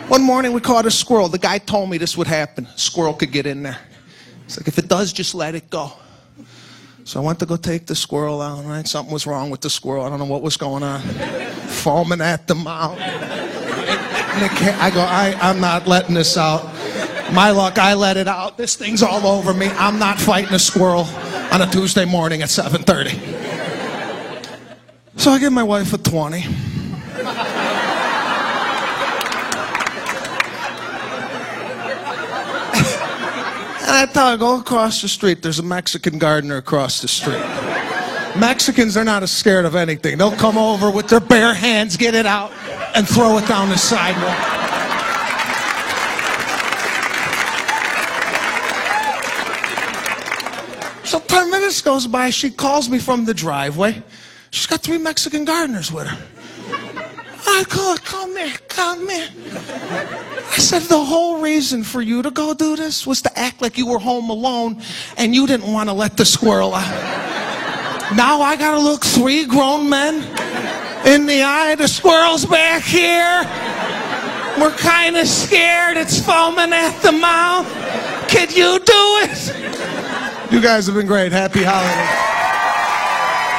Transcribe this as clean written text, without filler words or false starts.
One morning we caught a squirrel. The guy told me this would happen. A squirrel could get in there. He's like, if it does, just let it go. So I went to go take the squirrel out, right? Something was wrong with the squirrel. I don't know what was going on. Foaming at the mouth. I go, I'm not letting this out. My luck, I let it out. This thing's all over me. I'm not fighting a squirrel on a Tuesday morning at 7:30. So I give my wife a 20. And I tell her, go across the street. There's a Mexican gardener across the street. Mexicans are not as scared of anything. They'll come over with their bare hands, get it out, and throw it down the sidewalk. So 10 minutes goes by. She calls me from the driveway. She's got 3 Mexican gardeners with her. I call her, come here. I said, the whole reason for you to go do this was to act like you were home alone and you didn't want to let the squirrel out. Now I gotta look 3 grown men in the eye. The squirrel's back here. We're kind of scared. It's foaming at the mouth. Could you do it? You guys have been great. Happy holidays.